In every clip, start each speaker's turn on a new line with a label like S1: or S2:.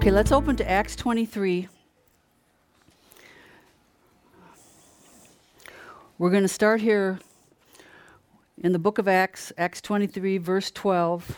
S1: Okay, let's open to Acts 23. We're going to start here in the book of Acts, Acts 23, verse 12.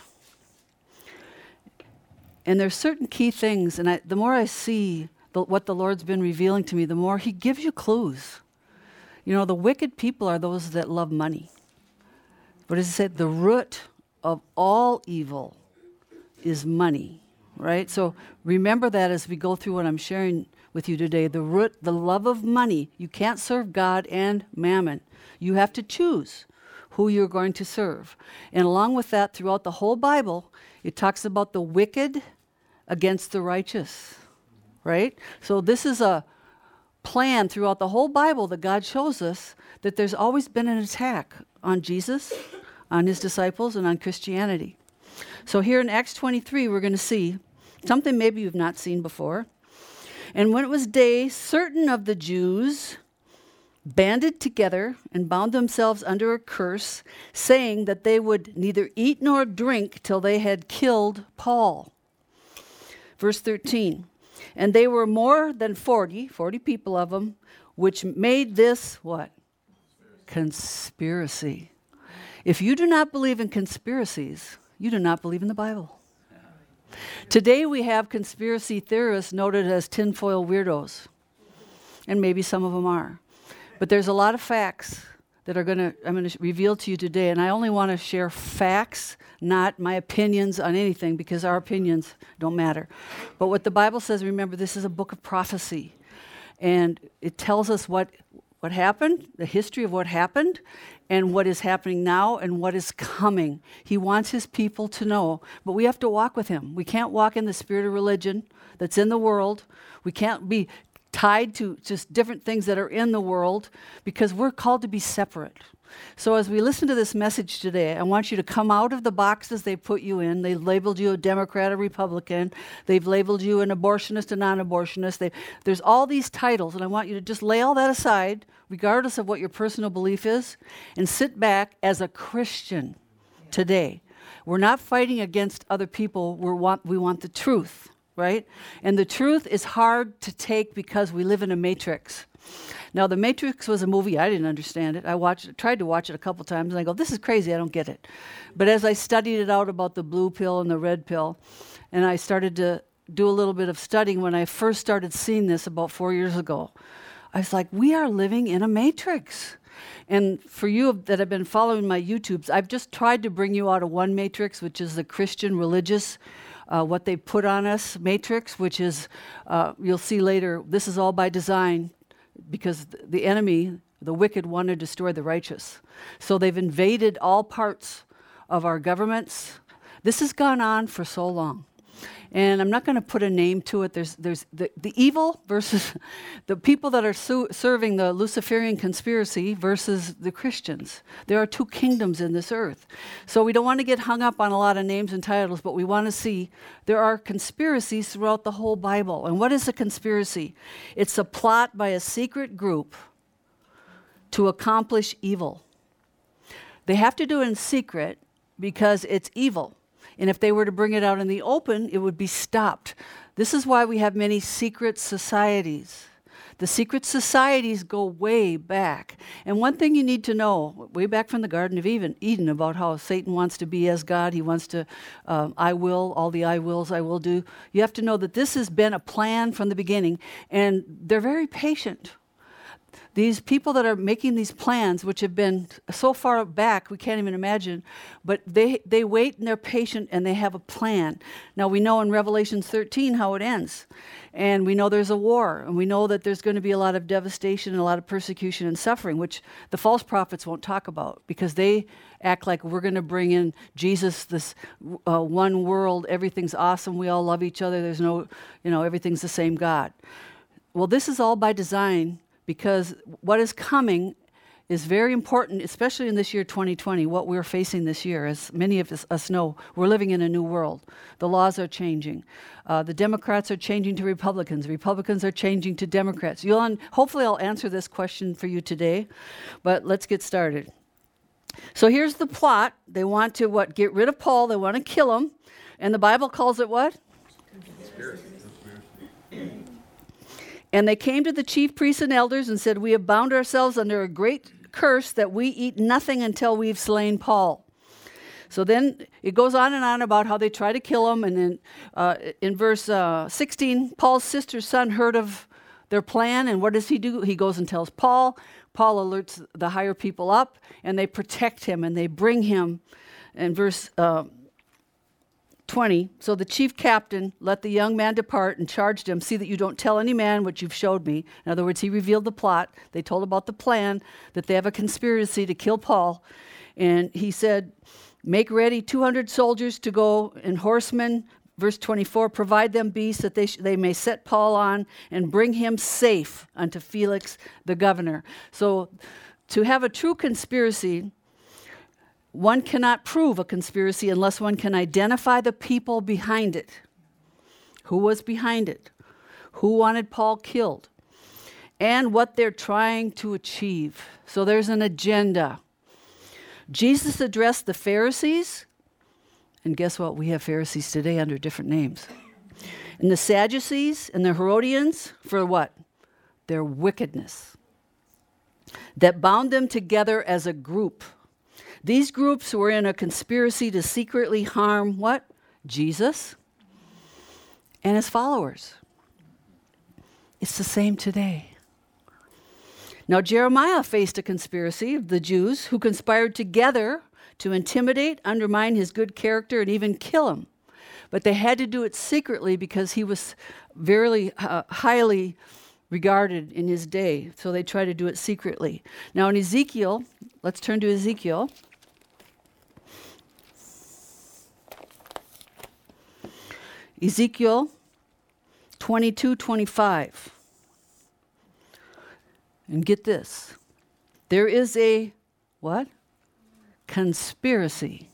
S1: And there's certain key things, and the more I see what the Lord's been revealing to me, the more He gives you clues. You know, the wicked people are those that love money. But as I said, the root of all evil is money, right? So remember that as we go through what I'm sharing with you today. The root, the love of money. You can't serve God and mammon. You have to choose who you're going to serve. And along with that, throughout the whole Bible, it talks about the wicked against the righteous, right? So this is a plan throughout the whole Bible that God shows us that there's always been an attack on Jesus, on His disciples, and on Christianity. So here in Acts 23, we're going to see something maybe you've not seen before. And when it was day, certain of the Jews banded together and bound themselves under a curse, saying that they would neither eat nor drink till they had killed Paul. Verse 13, and they were more than 40 people of them, which made this, what? Conspiracy. If you do not believe in conspiracies, you do not believe in the Bible. Today we have conspiracy theorists noted as tinfoil weirdos, and maybe some of them are. But there's a lot of facts that I'm going to reveal to you today, and I only want to share facts, not my opinions on anything, because our opinions don't matter. But what the Bible says, remember, this is a book of prophecy, and it tells us what happened, the history of what happened, and what is happening now, and what is coming. He wants His people to know, but we have to walk with Him. We can't walk in the spirit of religion that's in the world. We can't be tied to just different things that are in the world, because we're called to be separate. So as we listen to this message today, I want you to come out of the boxes they put you in. They've labeled you a Democrat, a Republican. They've labeled you an abortionist, a non-abortionist. There's all these titles, and I want you to just lay all that aside, regardless of what your personal belief is, and sit back as a Christian today. We're not fighting against other people. We want the truth, right? And the truth is hard to take because we live in a matrix. Now, The Matrix was a movie. I didn't understand it. Tried to watch it a couple times, and I go, this is crazy. I don't get it. But as I studied it out about the blue pill and the red pill, and I started to do a little bit of studying when I first started seeing this about 4 years ago, I was like, we are living in a matrix. And for you that have been following my YouTubes, I've just tried to bring you out of one matrix, which is the Christian religious what they put on us matrix, which is, you'll see later, this is all by design, because the enemy, the wicked, want to destroy the righteous. So they've invaded all parts of our governments. This has gone on for so long. And I'm not going to put a name to it. There's the evil versus the people that are serving the Luciferian conspiracy versus the Christians. There are two kingdoms in this earth. So we don't want to get hung up on a lot of names and titles, but we want to see there are conspiracies throughout the whole Bible. And what is a conspiracy? It's a plot by a secret group to accomplish evil. They have to do it in secret because it's evil. And if they were to bring it out in the open, it would be stopped. This is why we have many secret societies. The secret societies go way back. And one thing you need to know, way back from the Garden of Eden, about how Satan wants to be as God. He wants to, I will, all the I wills I will do. You have to know that this has been a plan from the beginning, and they're very patient. These people that are making these plans, which have been so far back, we can't even imagine, but they wait and they're patient and they have a plan. Now, we know in Revelation 13 how it ends. And we know there's a war. And we know that there's going to be a lot of devastation and a lot of persecution and suffering, which the false prophets won't talk about, because they act like we're going to bring in Jesus, this one world, everything's awesome, we all love each other, there's no, everything's the same God. Well, this is all by design, because what is coming is very important, especially in this year 2020, what we're facing this year. As many of us know, we're living in a new world. The laws are changing. The Democrats are changing to Republicans. Republicans are changing to Democrats. Hopefully I'll answer this question for you today, but let's get started. So here's the plot. They want to, get rid of Paul. They want to kill him. And the Bible calls it what?
S2: Conspiracy.
S1: And they came to the chief priests and elders and said, "We have bound ourselves under a great curse that we eat nothing until we've slain Paul." So then it goes on and on about how they try to kill him. And then in verse 16, Paul's sister's son heard of their plan. And what does he do? He goes and tells Paul. Paul alerts the higher people up, and they protect him, and they bring him. In verse 20, so the chief captain let the young man depart and charged him, "See that you don't tell any man what you've showed me." In other words, he revealed the plot. They told about the plan, that they have a conspiracy to kill Paul. And he said, "Make ready 200 soldiers to go, and horsemen." Verse 24, "Provide them beasts that they may set Paul on and bring him safe unto Felix the governor." So to have a true conspiracy, one cannot prove a conspiracy unless one can identify the people behind it. Who was behind it? Who wanted Paul killed? And what they're trying to achieve. So there's an agenda. Jesus addressed the Pharisees, and guess what? We have Pharisees today under different names. And the Sadducees and the Herodians for what? Their wickedness. That bound them together as a group. These groups were in a conspiracy to secretly harm what? Jesus and his followers. It's the same today. Now, Jeremiah faced a conspiracy of the Jews who conspired together to intimidate, undermine his good character, and even kill him. But they had to do it secretly because he was very highly regarded in his day. So they tried to do it secretly. Now, in Ezekiel, let's turn to Ezekiel. Ezekiel 22:25. And get this. There is a, what? Conspiracy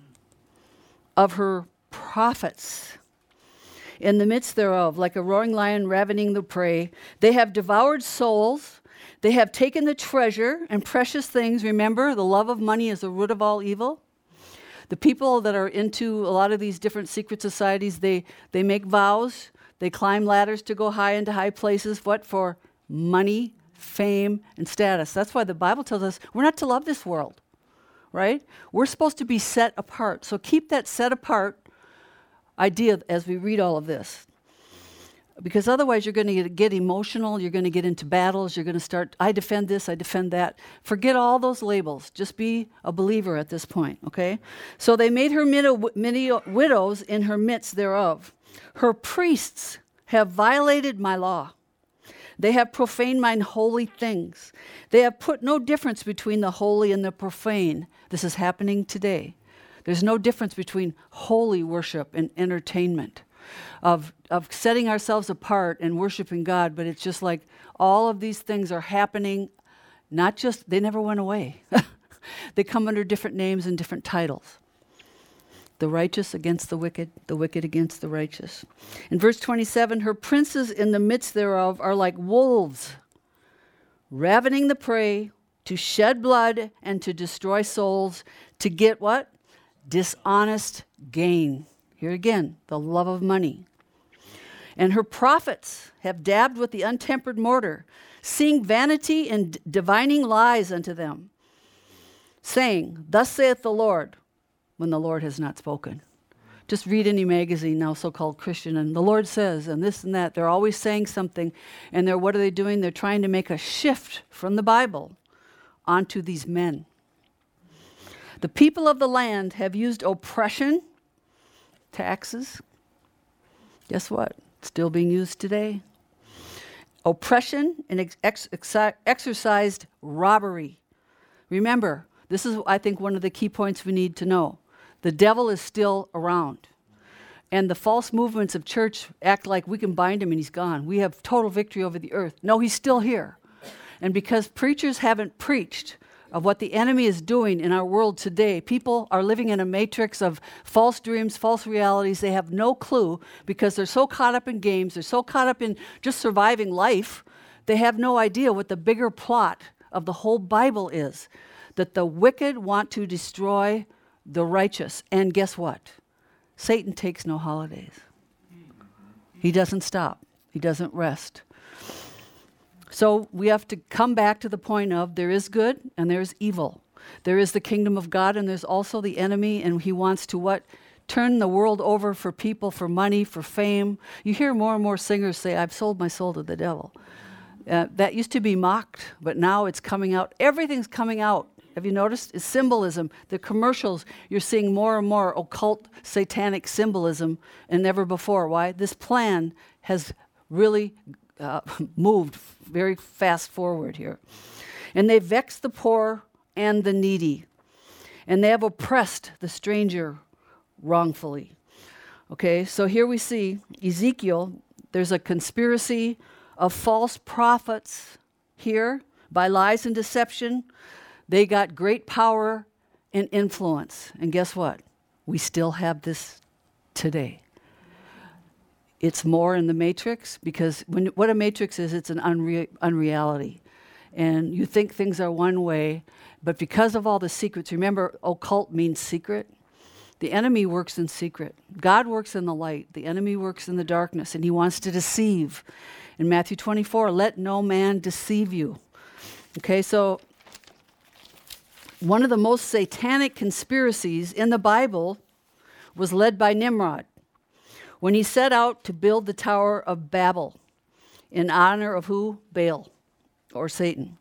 S1: of her prophets in the midst thereof, like a roaring lion ravening the prey. They have devoured souls. They have taken the treasure and precious things. Remember, the love of money is the root of all evil. The people that are into a lot of these different secret societies, they make vows. They climb ladders to go high into high places. What? For money, fame, and status. That's why the Bible tells us we're not to love this world, right? We're supposed to be set apart. So keep that set apart idea as we read all of this. Because otherwise you're going to get emotional, you're going to get into battles, you're going to start, I defend this, I defend that. Forget all those labels. Just be a believer at this point, okay? So they made her many widows in her midst thereof. Her priests have violated my law. They have profaned mine holy things. They have put no difference between the holy and the profane. This is happening today. There's no difference between holy worship and entertainment, of setting ourselves apart and worshiping God, but it's just like all of these things are happening, not just, they never went away. They come under different names and different titles. The righteous against the wicked against the righteous. In verse 27, her princes in the midst thereof are like wolves, ravening the prey, to shed blood and to destroy souls, to get what? Dishonest gain. Here again, the love of money. And her prophets have dabbed with the untempered mortar, seeing vanity and divining lies unto them, saying, Thus saith the Lord, when the Lord has not spoken. Just read any magazine now, so-called Christian, and the Lord says, and this and that. They're always saying something, and what are they doing? They're trying to make a shift from the Bible onto these men. The people of the land have used oppression, taxes. Guess what? Still being used today. Oppression and exercised robbery. Remember, this is, I think, one of the key points we need to know. The devil is still around. And the false movements of church act like we can bind him and he's gone. We have total victory over the earth. No, he's still here. And because preachers haven't preached of what the enemy is doing in our world today, people are living in a matrix of false dreams, false realities. They have no clue because they're so caught up in games. They're so caught up in just surviving life. They have no idea what the bigger plot of the whole Bible is. That the wicked want to destroy the righteous. And guess what? Satan takes no holidays. He doesn't stop. He doesn't rest. So we have to come back to the point of there is good and there is evil. There is the kingdom of God and there's also the enemy, and he wants to what? Turn the world over for people, for money, for fame. You hear more and more singers say, I've sold my soul to the devil. That used to be mocked, but now it's coming out. Everything's coming out. Have you noticed? It's symbolism. The commercials, you're seeing more and more occult, satanic symbolism than never before. Why? This plan has really moved very fast forward here. And they vex the poor and the needy. And they have oppressed the stranger wrongfully. Okay, so here we see Ezekiel. There's a conspiracy of false prophets here by lies and deception. They got great power and influence. And guess what? We still have this today. It's more in the matrix, because what a matrix is, it's an unreality. And you think things are one way, but because of all the secrets, remember, occult means secret. The enemy works in secret. God works in the light. The enemy works in the darkness, and he wants to deceive. In Matthew 24, let no man deceive you. Okay, so one of the most satanic conspiracies in the Bible was led by Nimrod when he set out to build the Tower of Babel in honor of who? Baal, or Satan.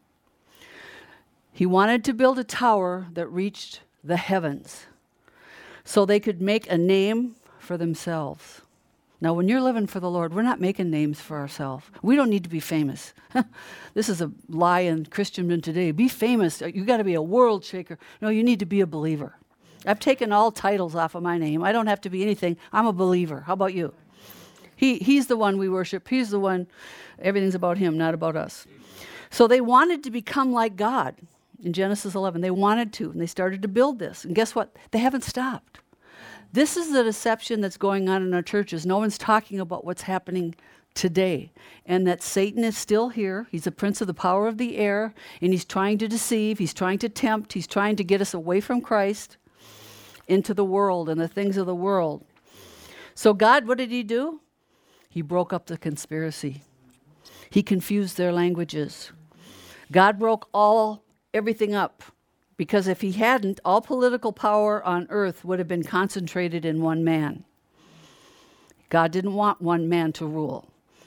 S1: He wanted to build a tower that reached the heavens so they could make a name for themselves. Now, when you're living for the Lord, we're not making names for ourselves. We don't need to be famous. This is a lie in Christendom today. Be famous. You got to be a world shaker. No, you need to be a believer. I've taken all titles off of my name. I don't have to be anything. I'm a believer. How about you? He's the one we worship. He's the one. Everything's about him, not about us. So they wanted to become like God. In Genesis 11, they wanted to, and they started to build this. And guess what? They haven't stopped. This is the deception that's going on in our churches. No one's talking about what's happening today, and that Satan is still here. He's the prince of the power of the air, and he's trying to deceive. He's trying to tempt. He's trying to get us away from Christ into the world and the things of the world. So God, what did he do? He broke up the conspiracy. He confused their languages. God broke everything up, because if he hadn't, all political power on earth would have been concentrated in one man. God didn't want one man to rule.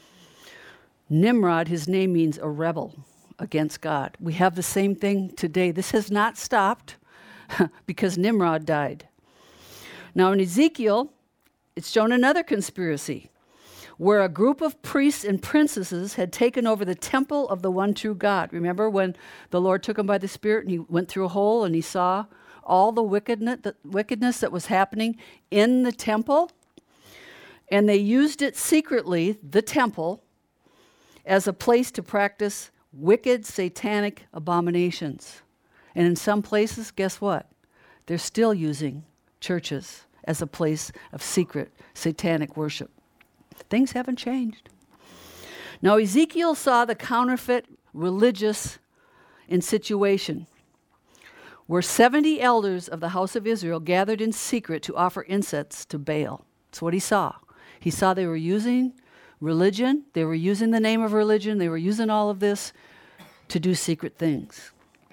S1: Nimrod, his name means a rebel against God. We have the same thing today. This has not stopped because Nimrod died. Now in Ezekiel, it's shown another conspiracy where a group of priests and princesses had taken over the temple of the one true God. Remember when the Lord took him by the Spirit and he went through a hole and he saw all the wickedness that was happening in the temple? And they used it secretly, the temple, as a place to practice wicked satanic abominations. And in some places, guess what? They're still using churches as a place of secret satanic worship. Things haven't changed. Now, Ezekiel saw the counterfeit religious situation where 70 elders of the house of Israel gathered in secret to offer incense to Baal. That's what he saw. He saw they were using religion. They were using the name of religion. They were using all of this to do secret things.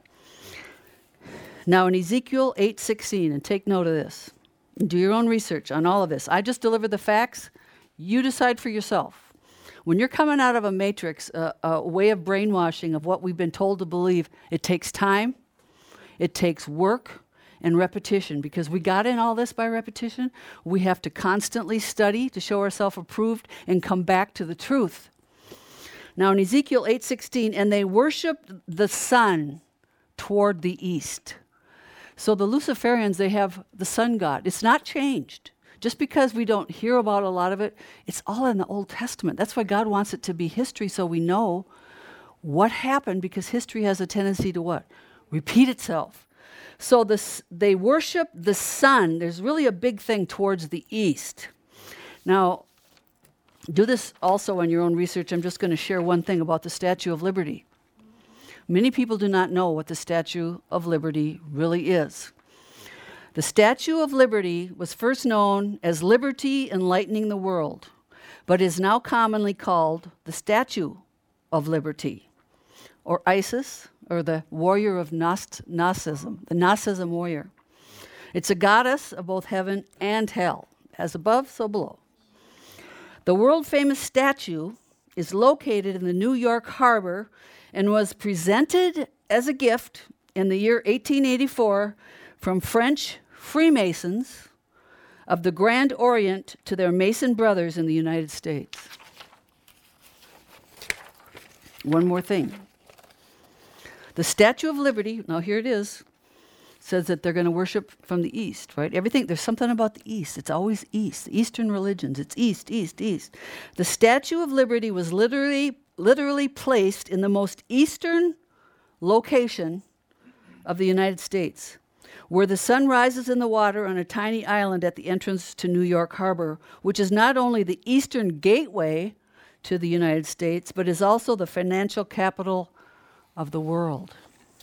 S1: Now, in Ezekiel 8:16, and take note of this, and do your own research on all of this. I just delivered the facts. You decide for yourself. When you're coming out of a matrix, a way of brainwashing of what we've been told to believe, it takes time, it takes work, and repetition. Because we got in all this by repetition, we have to constantly study to show ourselves approved and come back to the truth. Now in Ezekiel 8:16, and they worshiped the sun toward the east. So the Luciferians, they have the sun god. It's not changed. Just because we don't hear about a lot of it, it's all in the Old Testament. That's why God wants it to be history, so we know what happened, because history has a tendency to what? Repeat itself. So they worship the sun. There's really a big thing towards the east. Now, do this also in your own research. I'm just going to share one thing about the Statue of Liberty. Many people do not know what the Statue of Liberty really is. The Statue of Liberty was first known as Liberty Enlightening the World, but is now commonly called the Statue of Liberty. or Isis, or the warrior of Gnosticism, the Gnosticism warrior. It's a goddess of both heaven and hell. As above, so below. The world-famous statue is located in the New York harbor and was presented as a gift in the year 1884 from French Freemasons of the Grand Orient to their Mason brothers in the United States. One more thing. The Statue of Liberty, now here it is, says that they're going to worship from the east, right? Everything, there's something about the east. It's always east. Eastern religions, it's east, east, east. The Statue of Liberty was literally placed in the most eastern location of the United States, where the sun rises in the water on a tiny island at the entrance to New York Harbor, which is not only the eastern gateway to the United States, but is also the financial capital of the world.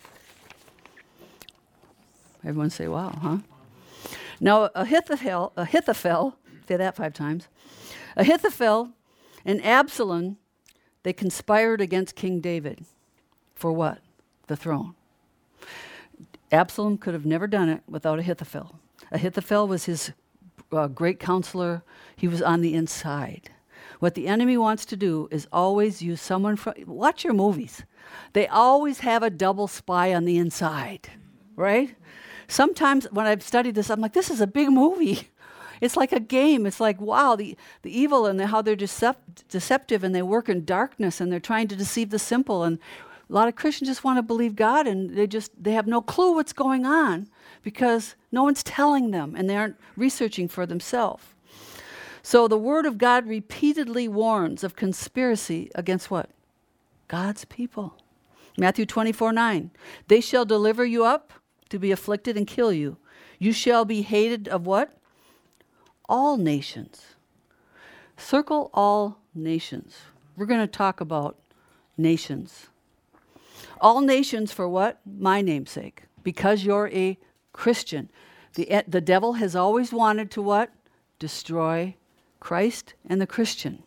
S1: Everyone say, wow, huh? Now, Ahithophel, say that 5 times, Ahithophel and Absalom, they conspired against King David. For what? The throne. Absalom could have never done it without Ahithophel. Ahithophel was his great counselor. He was on the inside. What the enemy wants to do is always use someone from, watch your movies. They always have a double spy on the inside, right? Sometimes when I've studied this, I'm like, this is a big movie. It's like a game. It's like, wow, the evil and how they're deceptive and they work in darkness and they're trying to deceive the simple. And a lot of Christians just want to believe God and they have no clue what's going on because no one's telling them and they aren't researching for themselves. So the Word of God repeatedly warns of conspiracy against what? God's people. Matthew 24:9. They shall deliver you up to be afflicted and kill you. You shall be hated of what? All nations. Circle all nations. We're going to talk about nations. All nations for what? My name's sake. Because you're a Christian. The devil has always wanted to what? Destroy Christ and the Christian.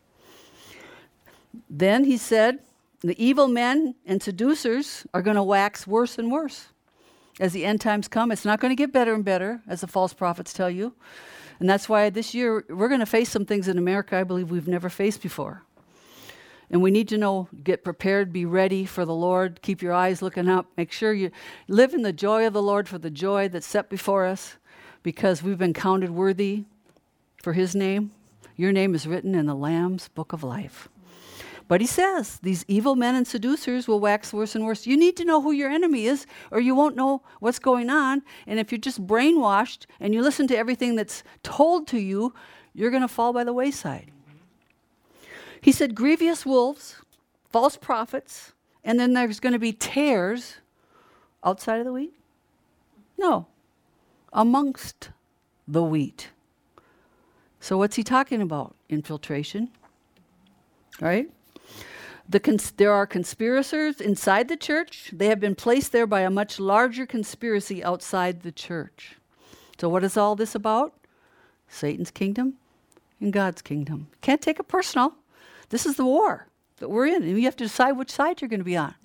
S1: Then he said, the evil men and seducers are going to wax worse and worse. As the end times come, it's not going to get better and better, as the false prophets tell you. And that's why this year we're going to face some things in America I believe we've never faced before. And we need to know, get prepared, be ready for the Lord, keep your eyes looking up, make sure you live in the joy of the Lord for the joy that's set before us, because we've been counted worthy for His name. Your name is written in the Lamb's book of life. But he says, these evil men and seducers will wax worse and worse. You need to know who your enemy is, or you won't know what's going on. And if you're just brainwashed and you listen to everything that's told to you, you're going to fall by the wayside. He said, grievous wolves, false prophets, and then there's going to be tares outside of the wheat? No, amongst the wheat. So what's he talking about? Infiltration, right? There are conspirators inside the church. They have been placed there by a much larger conspiracy outside the church. So what is all this about? Satan's kingdom and God's kingdom. Can't take it personal. This is the war that we're in, and you have to decide which side you're going to be on.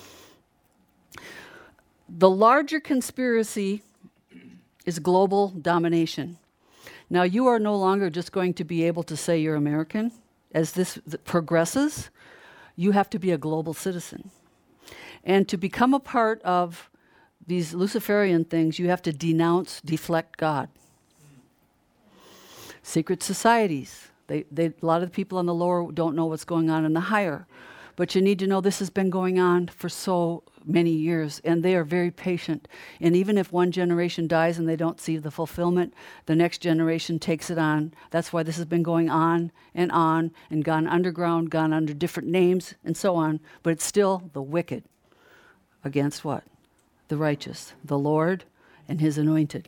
S1: The larger conspiracy is global domination. Now, you are no longer just going to be able to say you're American. As this progresses, you have to be a global citizen. And to become a part of these Luciferian things, you have to deflect God. Secret societies. A lot of the people on the lower don't know what's going on in the higher. But you need to know this has been going on for so many years, and they are very patient. And even if one generation dies and they don't see the fulfillment, the next generation takes it on. That's why this has been going on and gone underground, gone under different names, and so on. But it's still the wicked against what? The righteous, the Lord and His anointed.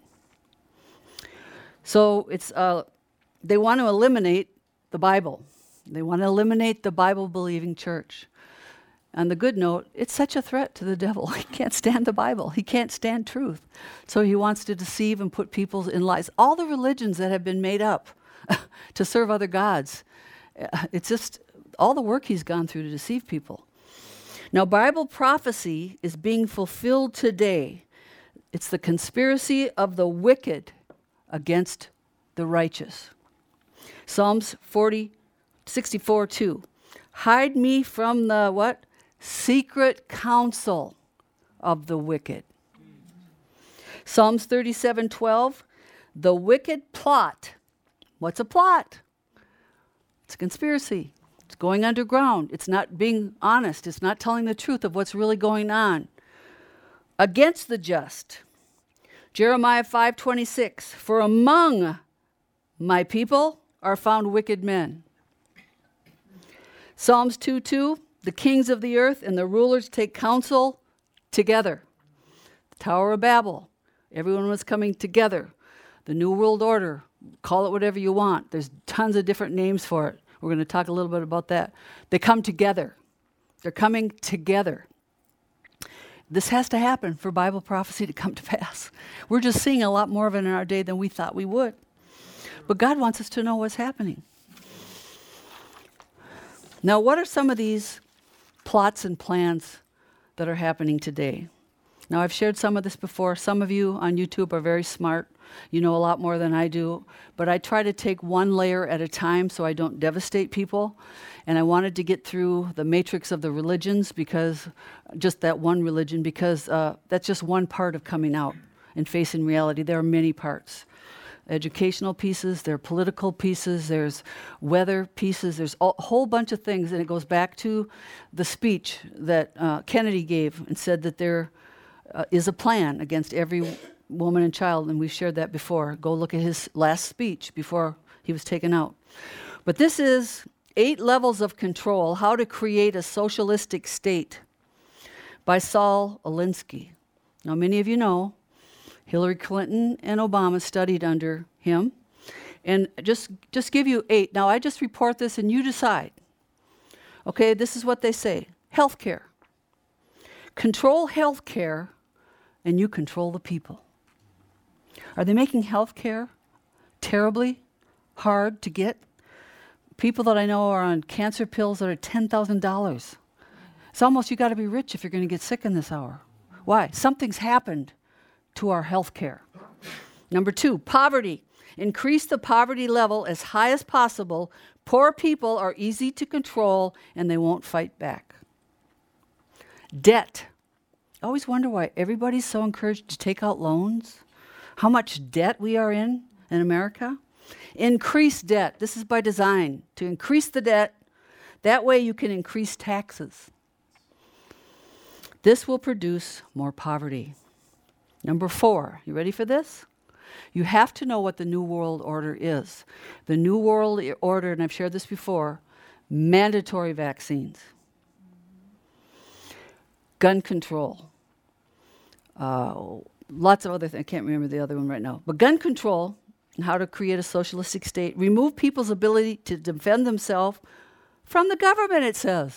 S1: So it's they want to eliminate the Bible. They want to eliminate the Bible-believing church. On the good note, it's such a threat to the devil. He can't stand the Bible. He can't stand truth. So he wants to deceive and put people in lies. All the religions that have been made up to serve other gods, it's just all the work he's gone through to deceive people. Now, Bible prophecy is being fulfilled today. It's the conspiracy of the wicked against the righteous. Psalms 64:2. Hide me from the what? Secret counsel of the wicked. Psalms 37:12. The wicked plot. What's a plot? It's a conspiracy. It's going underground. It's not being honest. It's not telling the truth of what's really going on. Against the just. Jeremiah 5:26. For among my people are found wicked men. Psalms 2:2. The kings of the earth and the rulers take counsel together. The Tower of Babel. Everyone was coming together. The New World Order. Call it whatever you want. There's tons of different names for it. We're going to talk a little bit about that. They come together. They're coming together. This has to happen for Bible prophecy to come to pass. We're just seeing a lot more of it in our day than we thought we would. But God wants us to know what's happening. Now, what are some of these plots and plans that are happening today? Now, I've shared some of this before. Some of you on YouTube are very smart. You know a lot more than I do. But I try to take one layer at a time so I don't devastate people. And I wanted to get through the matrix of the religions, because just that one religion, because that's just one part of coming out and facing reality. There are many parts. Educational pieces, there are political pieces, there's weather pieces, there's a whole bunch of things. And it goes back to the speech that Kennedy gave and said that there is a plan against every woman and child, and we've shared that before. Go look at his last speech before he was taken out. But this is 8 levels of control, how to create a socialistic state, by Saul Alinsky. Now, many of you know Hillary Clinton and Obama studied under him. And just give you 8. Now, I just report this and you decide. Okay, this is what they say. Healthcare. Control healthcare and you control the people. Are they making healthcare terribly hard to get? People that I know are on cancer pills that are $10,000. It's almost you got to be rich if you're going to get sick in this hour. Why? Something's happened to our health care. Number 2, poverty. Increase the poverty level as high as possible. Poor people are easy to control and they won't fight back. Debt. I always wonder why everybody's so encouraged to take out loans. How much debt we are in America. Increase debt. This is by design, to increase the debt. That way you can increase taxes. This will produce more poverty. Number 4, you ready for this? You have to know what the New World Order is. The New World Order, and I've shared this before, mandatory vaccines, gun control, lots of other things. I can't remember the other one right now. But gun control and how to create a socialistic state, remove people's ability to defend themselves from the government, it says.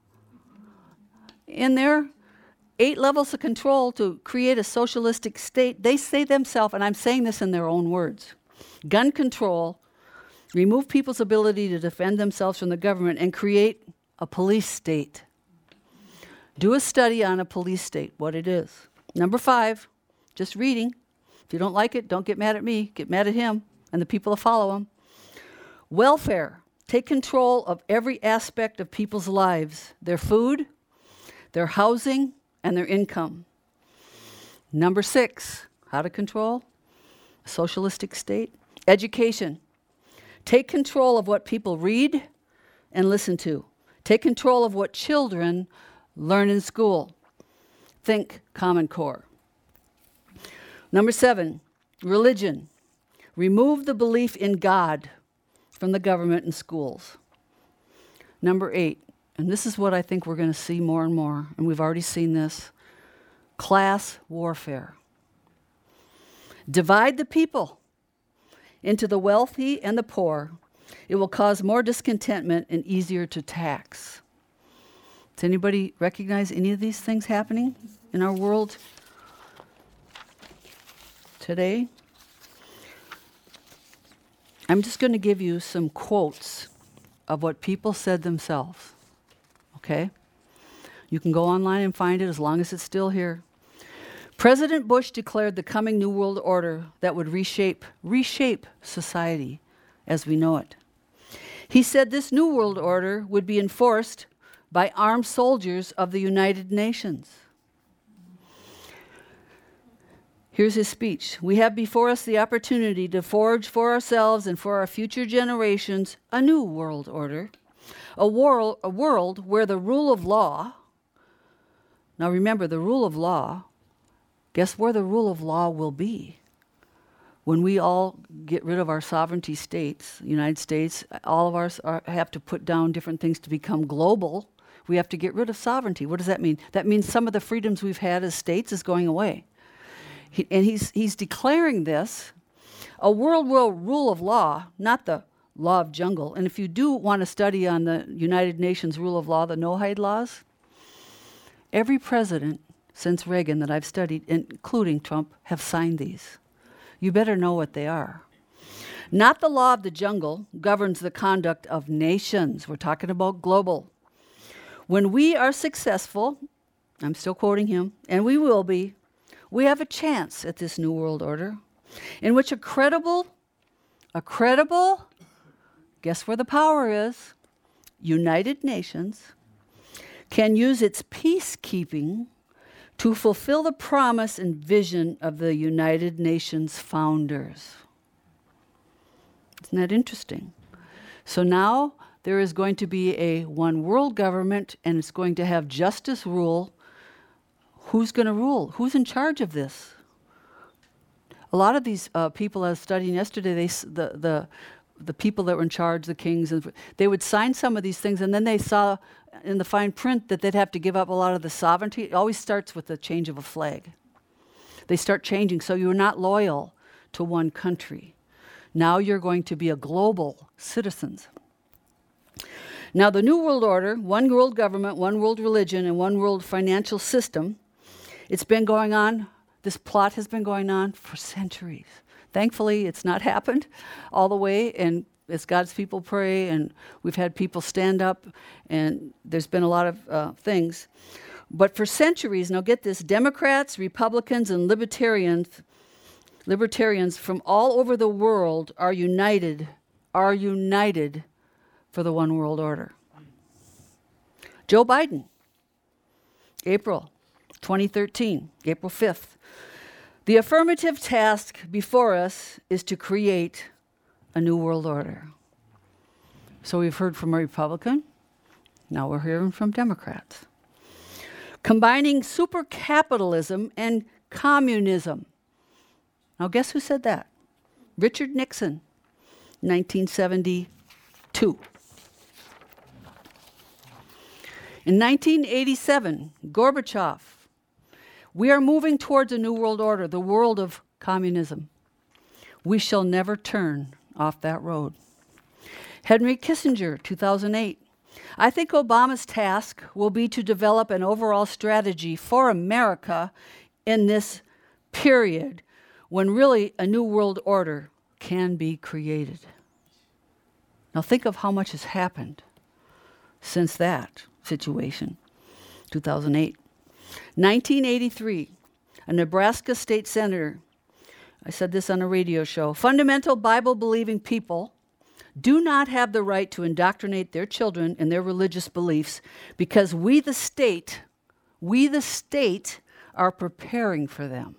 S1: In their 8 levels of control to create a socialistic state, they say themselves, and I'm saying this in their own words, gun control, remove people's ability to defend themselves from the government, and create a police state. Do a study on a police state, what it is. Number 5, just reading. If you don't like it, don't get mad at me. Get mad at him and the people that follow him. Welfare. Take control of every aspect of people's lives. Their food, their housing, and their income. Number 6, how to control a socialistic state. Education. Take control of what people read and listen to. Take control of what children learn in school. Think Common Core. Number 7, religion. Remove the belief in God from the government and schools. Number 8, and this is what I think we're going to see more and more, and we've already seen this, class warfare. Divide the people into the wealthy and the poor. It will cause more discontentment and easier to tax. Does anybody recognize any of these things happening in our world today? I'm just going to give you some quotes of what people said themselves. Okay? You can go online and find it as long as it's still here. President Bush declared the coming New World Order that would reshape society as we know it. He said this New World Order would be enforced by armed soldiers of the United Nations. Here's his speech. We have before us the opportunity to forge for ourselves and for our future generations a new world order, a world where the rule of law, now remember the rule of law, guess where the rule of law will be? When we all get rid of our sovereignty states, United States, all of ours have to put down different things to become global. We have to get rid of sovereignty. What does that mean? That means some of the freedoms we've had as states is going away. He's declaring this, a world rule of law, not the law of jungle. And if you do want to study on the United Nations rule of law, the no-hide laws, every president since Reagan that I've studied, including Trump, have signed these. You better know what they are. Not the law of the jungle governs the conduct of nations. We're talking about global. When we are successful, I'm still quoting him, and we will be, we have a chance at this new world order in which a credible, guess where the power is, United Nations can use its peacekeeping to fulfill the promise and vision of the United Nations founders. Isn't that interesting? So now there is going to be a one world government, and it's going to have justice rule. Who's going to rule? Who's in charge of this? A lot of these people I was studying yesterday, the people that were in charge, the kings, they would sign some of these things, and then they saw in the fine print that they'd have to give up a lot of the sovereignty. It always starts with the change of a flag. They start changing, so you're not loyal to one country. Now you're going to be a global citizens. Now the New World Order, one world government, one world religion, and one world financial system, it's been going on, this plot has been going on for centuries. Thankfully, it's not happened all the way, and as God's people pray, and we've had people stand up, and there's been a lot of things. But for centuries, now get this, Democrats, Republicans, and libertarians from all over the world are united for the one world order. Joe Biden, April 2013, April 5th. The affirmative task before us is to create a new world order. So we've heard from a Republican, now we're hearing from Democrats. Combining super capitalism and communism. Now guess who said that? Richard Nixon, 1972. In 1987, Gorbachev, we are moving towards a new world order, the world of communism. We shall never turn off that road. Henry Kissinger, 2008. I think Obama's task will be to develop an overall strategy for America in this period when really a new world order can be created. Now think of how much has happened since that situation, 2008. 1983, a Nebraska state senator, I said this on a radio show, fundamental Bible-believing people do not have the right to indoctrinate their children in their religious beliefs because we the state are preparing for them.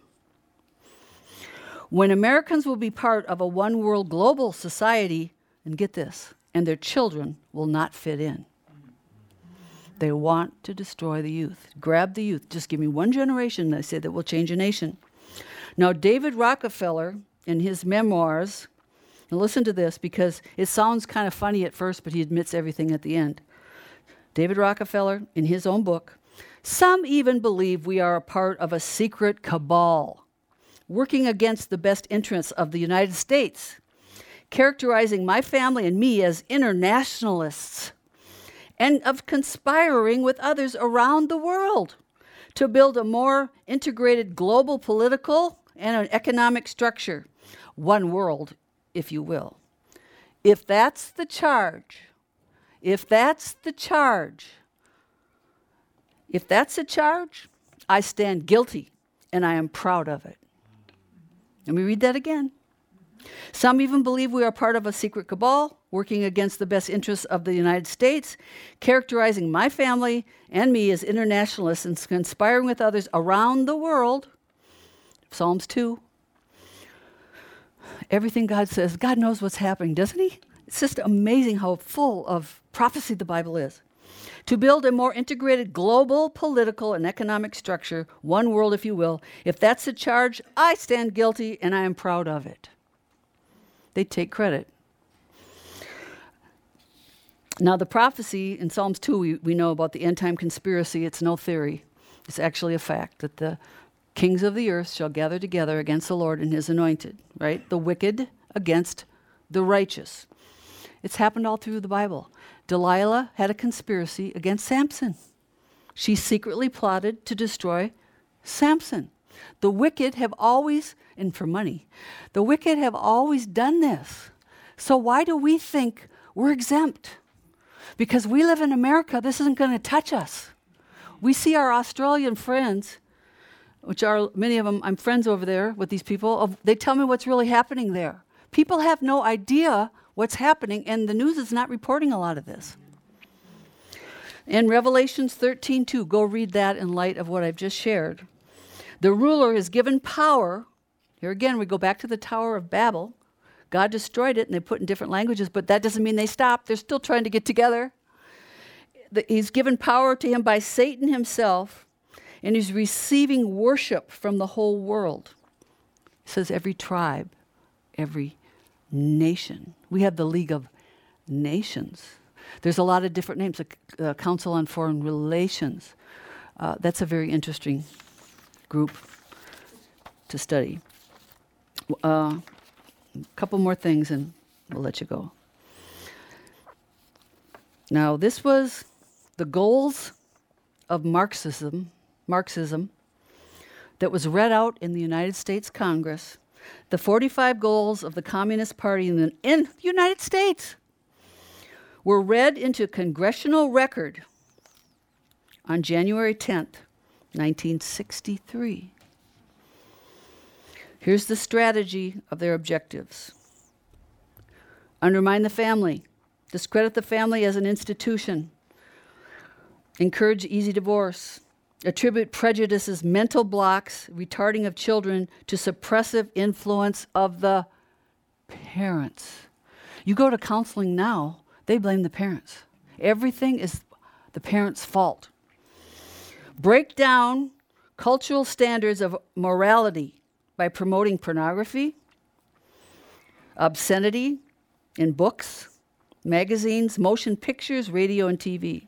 S1: When Americans will be part of a one-world global society, and get this, and their children will not fit in. They want to destroy the youth. Grab the youth. Just give me one generation, they say, that will change a nation. Now, David Rockefeller, in his memoirs, and listen to this because it sounds kind of funny at first, but he admits everything at the end. David Rockefeller, in his own book, some even believe we are a part of a secret cabal, working against the best interests of the United States, characterizing my family and me as internationalists, and of conspiring with others around the world to build a more integrated global political and an economic structure. One world, if you will. If that's the charge, If that's a charge, I stand guilty, and I am proud of it. Let me read that again. Some even believe we are part of a secret cabal working against the best interests of the United States, characterizing my family and me as internationalists and conspiring with others around the world. Psalms 2. Everything God says, God knows what's happening, doesn't he? It's just amazing how full of prophecy the Bible is. To build a more integrated global political and economic structure, one world, if you will, if that's the charge, I stand guilty and I am proud of it. They take credit. Now, the prophecy in Psalms 2, we know about the end-time conspiracy. It's no theory. It's actually a fact that the kings of the earth shall gather together against the Lord and his anointed, right? The wicked against the righteous. It's happened all through the Bible. Delilah had a conspiracy against Samson. She secretly plotted to destroy Samson. The wicked have always, and for money, the wicked have always done this. So why do we think we're exempt? Because we live in America, this isn't going to touch us. We see our Australian friends, which are many of them, I'm friends over there with these people, they tell me what's really happening there. People have no idea what's happening, and the news is not reporting a lot of this. In Revelations 13:2, go read that in light of what I've just shared. The ruler is given power. Here again, we go back to the Tower of Babel. God destroyed it, and they put in different languages, but that doesn't mean they stopped. They're still trying to get together. He's given power to him by Satan himself, and he's receiving worship from the whole world. It says every tribe, every nation. We have the League of Nations. There's a lot of different names, the Council on Foreign Relations. That's a very interesting group to study. A couple more things and we'll let you go. Now, this was the goals of Marxism that was read out in the United States Congress. The 45 goals of the Communist Party in the United States were read into congressional record on January 10th, 1963. Here's the strategy of their objectives. Undermine the family. Discredit the family as an institution. Encourage easy divorce. Attribute prejudice as mental blocks, retarding of children, to suppressive influence of the parents. You go to counseling now, they blame the parents. Everything is the parents' fault. Break down cultural standards of morality by promoting pornography, obscenity in books, magazines, motion pictures, radio, and TV.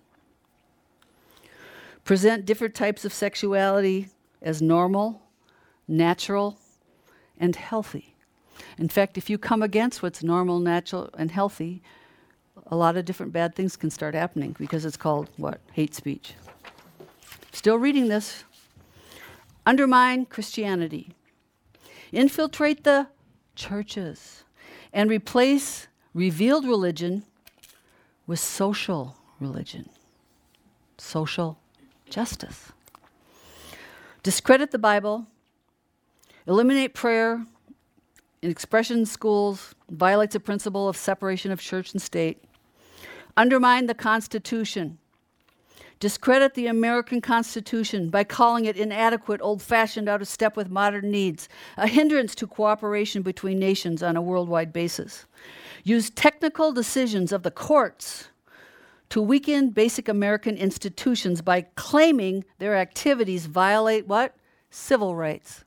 S1: Present different types of sexuality as normal, natural, and healthy. In fact, if you come against what's normal, natural, and healthy, a lot of different bad things can start happening because it's called, what? Hate speech. Still reading this. Undermine Christianity. Infiltrate the churches and replace revealed religion with social religion. Social justice. Discredit the Bible. Eliminate prayer and expression in schools. Violates the principle of separation of church and state. Undermine the Constitution. Discredit the American Constitution by calling it inadequate, old-fashioned, out of step with modern needs, a hindrance to cooperation between nations on a worldwide basis. Use technical decisions of the courts to weaken basic American institutions by claiming their activities violate what? Civil rights.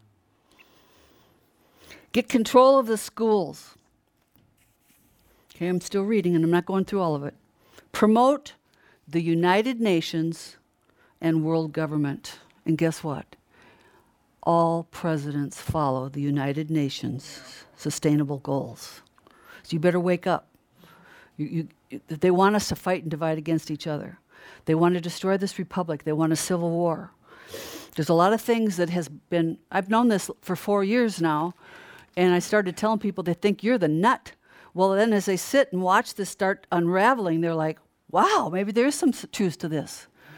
S1: Get control of the schools. Okay, I'm still reading and I'm not going through all of it. Promote the United Nations and world government. And guess what? All presidents follow the United Nations sustainable goals. So you better wake up. They want us to fight and divide against each other. They want to destroy this republic. They want a civil war. There's a lot of things that has been, I've known this for 4 years now, and I started telling people they think you're the nut. Well, then as they sit and watch this start unraveling, they're like, wow, maybe there is some truth to this.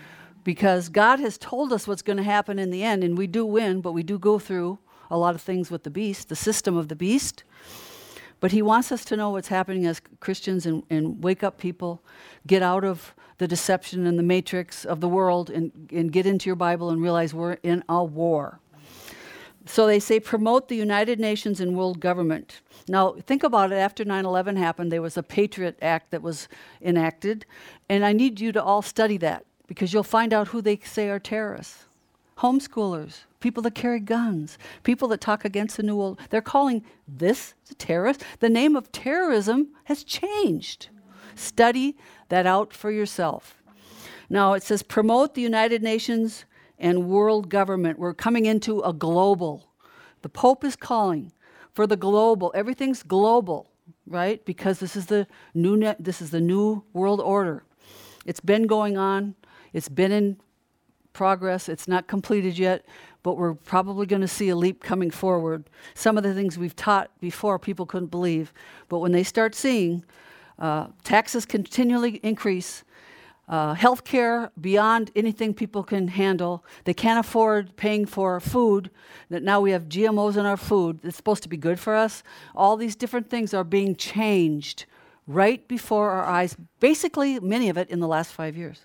S1: because God has told us what's going to happen in the end, and we do win, but we do go through a lot of things with the beast, the system of the beast. But he wants us to know what's happening as Christians and wake up people, get out of the deception and the matrix of the world and get into your Bible and realize we're in a war. So they say promote the United Nations and world government. Now, think about it. After 9/11 happened, there was a Patriot Act that was enacted, and I need you to all study that because you'll find out who they say are terrorists. Homeschoolers, people that carry guns, people that talk against the new world. They're calling this a terrorist. The name of terrorism has changed. Study that out for yourself. Now, it says promote the United Nations and world government. We're coming into a global. The Pope is calling for the global. Everything's global, right? Because this is the new world order. It's been going on. It's been in progress. It's not completed yet, but we're probably going to see a leap coming forward. Some of the things we've taught before people couldn't believe, but when they start seeing taxes continually increase, health care beyond anything people can handle. They can't afford paying for food. That now we have GMOs in our food. It's supposed to be good for us. All these different things are being changed right before our eyes. Basically, many of it in the last 5 years.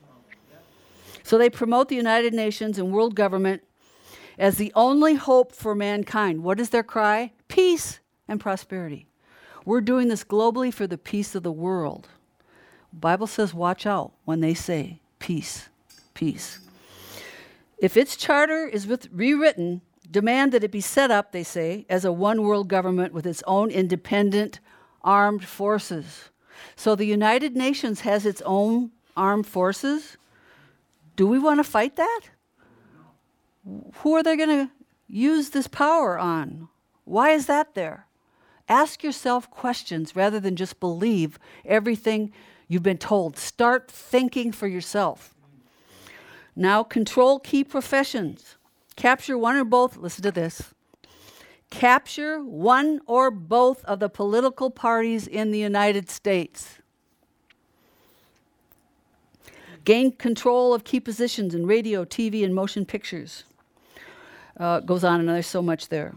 S1: So they promote the United Nations and world government as the only hope for mankind. What is their cry? Peace and prosperity. We're doing this globally for the peace of the world. Bible says watch out when they say peace, peace. If its charter is rewritten, demand that it be set up, they say, as a one world government with its own independent armed forces. So the United Nations has its own armed forces. Do we want to fight that? Who are they going to use this power on? Why is that there? Ask yourself questions rather than just believe everything you've been told. Start thinking for yourself. Now, control key professions. Capture one or both, listen to this. Capture one or both of the political parties in the United States. Gain control of key positions in radio, TV, and motion pictures. Goes on, and there's so much there.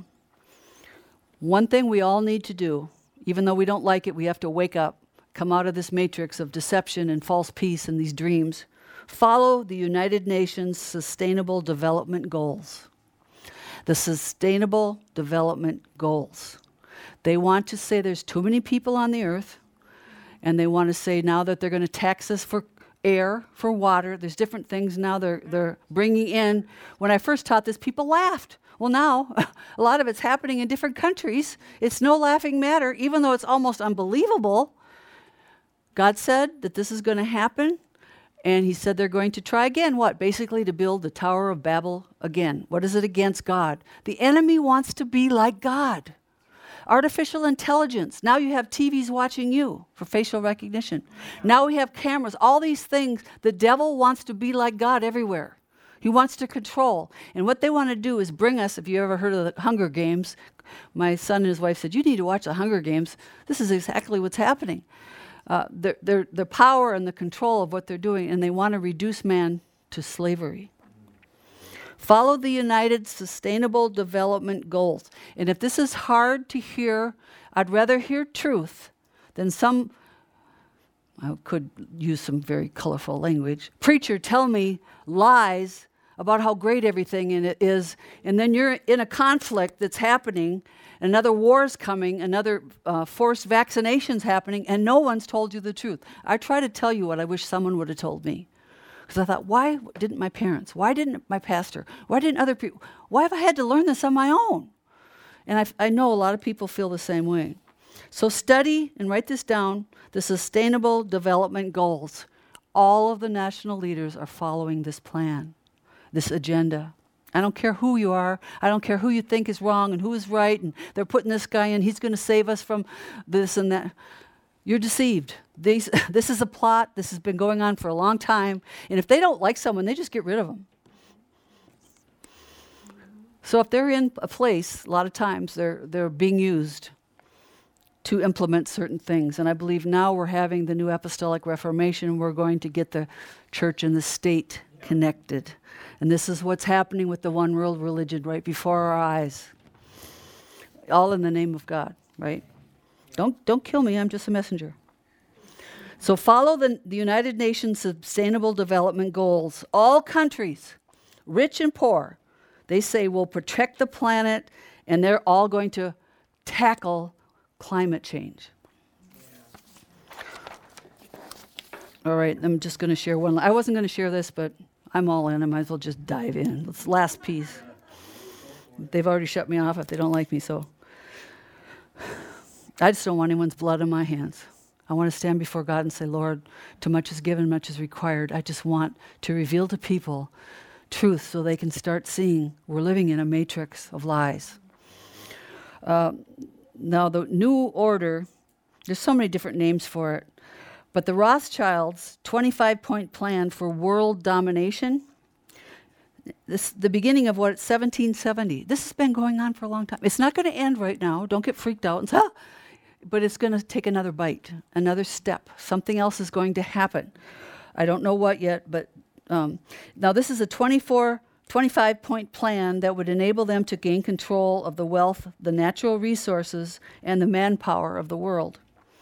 S1: One thing we all need to do, even though we don't like it, we have to wake up, come out of this matrix of deception and false peace and these dreams. Follow the United Nations Sustainable Development Goals. The Sustainable Development Goals. They want to say there's too many people on the earth, and they want to say now that they're going to tax us for air, for water. There's different things now they're bringing in. When I first taught this, people laughed. Well, now, a lot of it's happening in different countries. It's no laughing matter, even though it's almost unbelievable. God said that this is going to happen, and he said they're going to try again. What? Basically to build the Tower of Babel again. What is it against God? The enemy wants to be like God. Artificial intelligence. Now you have TVs watching you for facial recognition. Now we have cameras. All these things. The devil wants to be like God everywhere. He wants to control. And what they want to do is bring us, if you ever heard of the Hunger Games, my son and his wife said, you need to watch the Hunger Games. This is exactly what's happening. The power and the control of what they're doing, and they want to reduce man to slavery. Follow the United Sustainable Development Goals. And if this is hard to hear, I'd rather hear truth than I could use some very colorful language, preacher tell me lies about how great everything in it is, and then you're in a conflict that's happening, another war's coming, another forced vaccination's happening, and no one's told you the truth. I try to tell you what I wish someone would have told me. Because I thought, why didn't my parents? Why didn't my pastor? Why didn't other people? Why have I had to learn this on my own? And I know a lot of people feel the same way. So study and write this down, the Sustainable Development Goals. All of the national leaders are following this plan, this agenda. I don't care who you are. I don't care who you think is wrong and who is right. And they're putting this guy in. He's going to save us from this and that. You're deceived. This is a plot. This has been going on for a long time. And if they don't like someone, they just get rid of them. So if they're in a place, a lot of times they're being used to implement certain things. And I believe now we're having the New Apostolic Reformation. We're going to get the church and the state connected. And this is what's happening with the one world religion right before our eyes. All in the name of God, right? Don't kill me, I'm just a messenger. So follow the United Nations Sustainable Development Goals. All countries, rich and poor, they say will protect the planet, and they're all going to tackle climate change. All right, I'm just going to share one. I wasn't going to share this, but I'm all in. I might as well just dive in. This last piece. They've already shut me off if they don't like me, so I just don't want anyone's blood on my hands. I want to stand before God and say, Lord, too much is given, much is required. I just want to reveal to people truth so they can start seeing we're living in a matrix of lies. Now, the New Order, there's so many different names for it, but the Rothschilds' 25-point plan for world domination, the beginning of what, 1770. This has been going on for a long time. It's not going to end right now. Don't get freaked out and say, but it's going to take another bite, another step. Something else is going to happen. I don't know what yet, but now this is a 25-point plan that would enable them to gain control of the wealth, the natural resources, and the manpower of the world.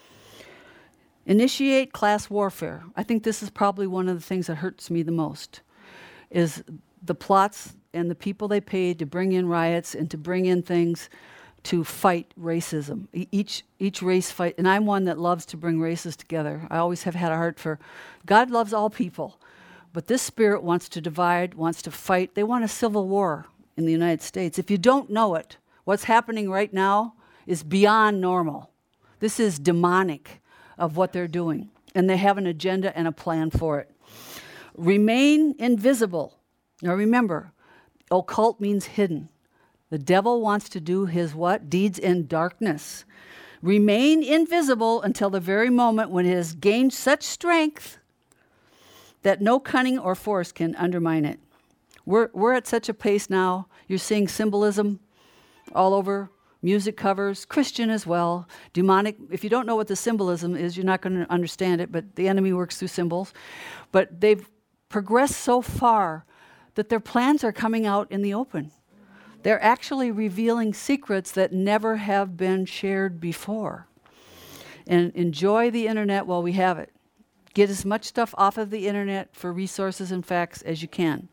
S1: Initiate class warfare. I think this is probably one of the things that hurts me the most, is the plots and the people they paid to bring in riots and to bring in things to fight racism. Each race fight, and I'm one that loves to bring races together. I always have had a heart for, God loves all people, but this spirit wants to divide, wants to fight. They want a civil war in the United States. If you don't know it, what's happening right now is beyond normal. This is demonic of what they're doing, and they have an agenda and a plan for it. Remain invisible. Now remember, occult means hidden. The devil wants to do his what? Deeds in darkness. Remain invisible until the very moment when it has gained such strength that no cunning or force can undermine it. We're at such a pace now. You're seeing symbolism all over, music covers, Christian as well, demonic. If you don't know what the symbolism is, you're not going to understand it, but the enemy works through symbols. But they've progressed so far that their plans are coming out in the open. They're actually revealing secrets that never have been shared before. And enjoy the internet while we have it. Get as much stuff off of the internet for resources and facts as you can.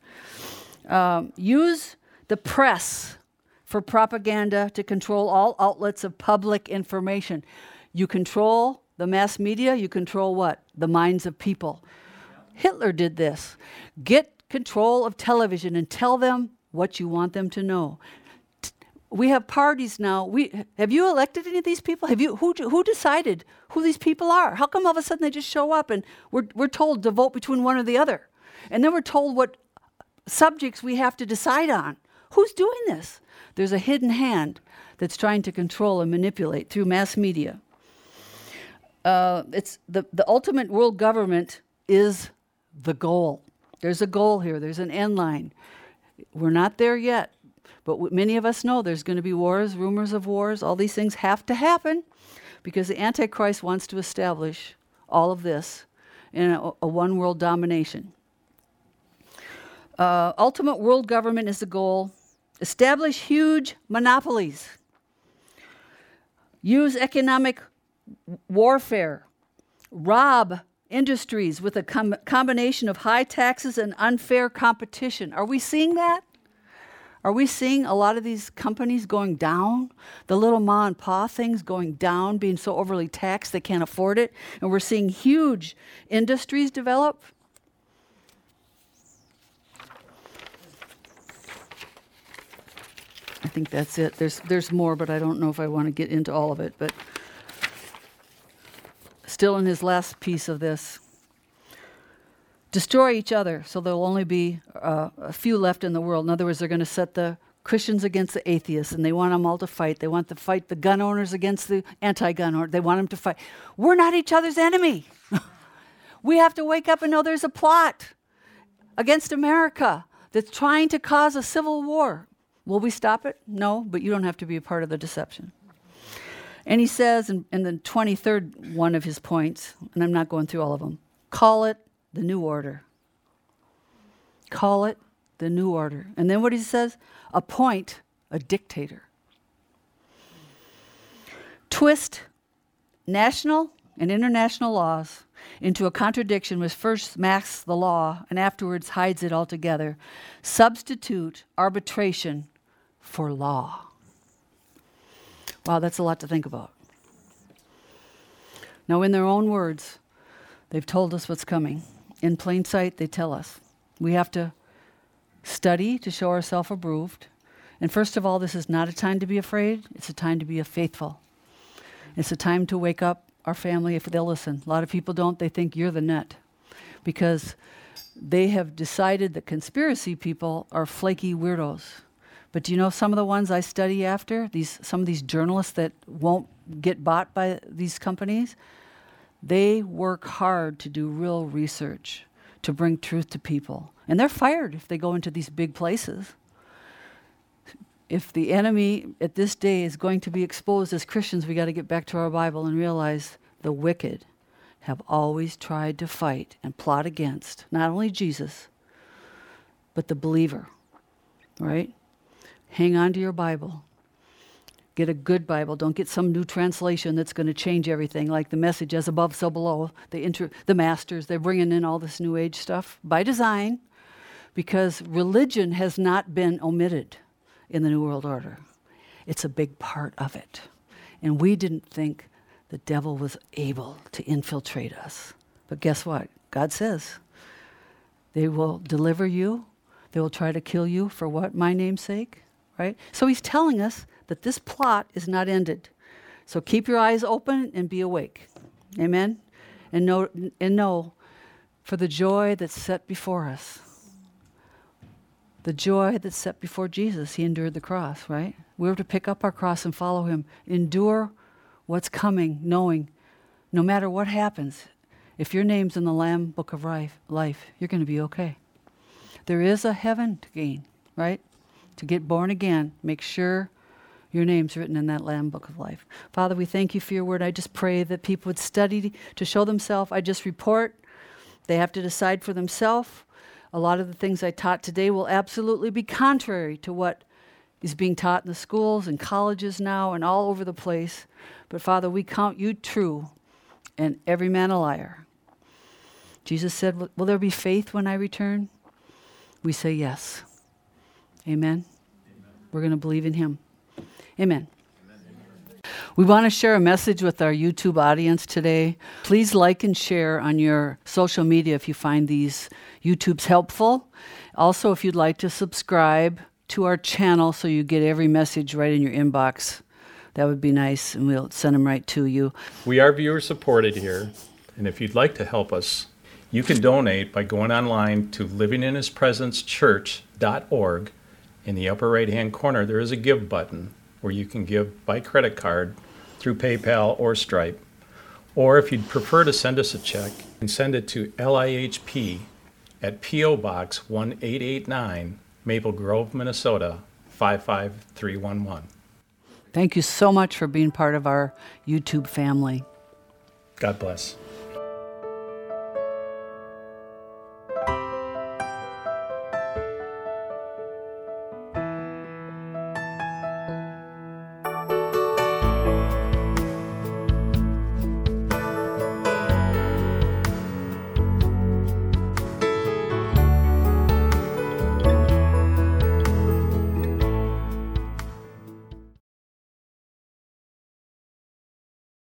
S1: Use the press for propaganda to control all outlets of public information. You control the mass media, you control what? The minds of people. Hitler did this. Get control of television and tell them what you want them to know. We have parties now. Have you elected any of these people? Who decided who these people are? How come all of a sudden they just show up and we're told to vote between one or the other? And then we're told what subjects we have to decide on. Who's doing this? There's a hidden hand that's trying to control and manipulate through mass media. It's the ultimate world government is the goal. There's a goal here. There's an end line. We're not there yet, but many of us know there's going to be wars, rumors of wars. All these things have to happen because the Antichrist wants to establish all of this in a one world domination. Ultimate world government is the goal. Establish huge monopolies. Use economic warfare. Rob industries with a combination of high taxes and unfair competition. Are we seeing that? Are we seeing a lot of these companies going down? The little ma and pa things going down, being so overly taxed they can't afford it. And we're seeing huge industries develop. I think that's it. There's more, but I don't know if I want to get into all of it. But still in his last piece of this, destroy each other so there'll only be a few left in the world. In other words, they're going to set the Christians against the atheists, and they want them all to fight. They want to fight the gun owners against the anti-gun owners. They want them to fight. We're not each other's enemy. We have to wake up and know there's a plot against America that's trying to cause a civil war. Will we stop it? No, but you don't have to be a part of the deception. And he says in the 23rd one of his points, and I'm not going through all of them, call it the New Order. Call it the new order. And then what he says, appoint a dictator. Twist national and international laws into a contradiction which first masks the law and afterwards hides it altogether. Substitute arbitration for law. Wow, that's a lot to think about. Now, in their own words, they've told us what's coming. In plain sight, they tell us. We have to study to show ourselves approved. And first of all, this is not a time to be afraid. It's a time to be faithful. It's a time to wake up our family if they'll listen. A lot of people don't. They think you're the nut because they have decided that conspiracy people are flaky weirdos. But do you know some of the ones I study after? Some of these journalists that won't get bought by these companies, they work hard to do real research, to bring truth to people. And they're fired if they go into these big places. If the enemy at this day is going to be exposed as Christians, we got to get back to our Bible and realize the wicked have always tried to fight and plot against not only Jesus, but the believer, right? Hang on to your Bible. Get a good Bible. Don't get some new translation that's going to change everything, like the Message, as above, so below. The masters, they're bringing in all this New Age stuff by design, because religion has not been omitted in the New World Order. It's a big part of it. And we didn't think the devil was able to infiltrate us. But guess what? God says they will deliver you. They will try to kill you for what? My name's sake, right? So he's telling us that this plot is not ended. So keep your eyes open and be awake. Amen? And know for the joy that's set before us. The joy that's set before Jesus, he endured the cross, right? We have to pick up our cross and follow him. Endure what's coming, knowing no matter what happens, if your name's in the Lamb Book of Life, you're going to be okay. There is a heaven to gain, right? To get born again, make sure your name's written in that Lamb Book of Life. Father, we thank you for your word. I just pray that people would study to show themselves. I just report. They have to decide for themselves. A lot of the things I taught today will absolutely be contrary to what is being taught in the schools and colleges now and all over the place. But Father, we count you true and every man a liar. Jesus said, will there be faith when I return? We say yes. Amen. We're going to believe in him. Amen. We want to share a message with our YouTube audience today. Please like and share on your social media if you find these YouTubes helpful. Also, if you'd like to subscribe to our channel so you get every message right in your inbox, that would be nice, and we'll send them right to you.
S2: We are viewer supported here, and if you'd like to help us, you can donate by going online to livinginhispresencechurch.org. In the upper right-hand corner, there is a Give button where you can give by credit card through PayPal or Stripe. Or if you'd prefer to send us a check, you can send it to LIHP at P.O. Box 1889, Maple Grove, Minnesota, 55311.
S1: Thank you so much for being part of our YouTube family.
S2: God bless.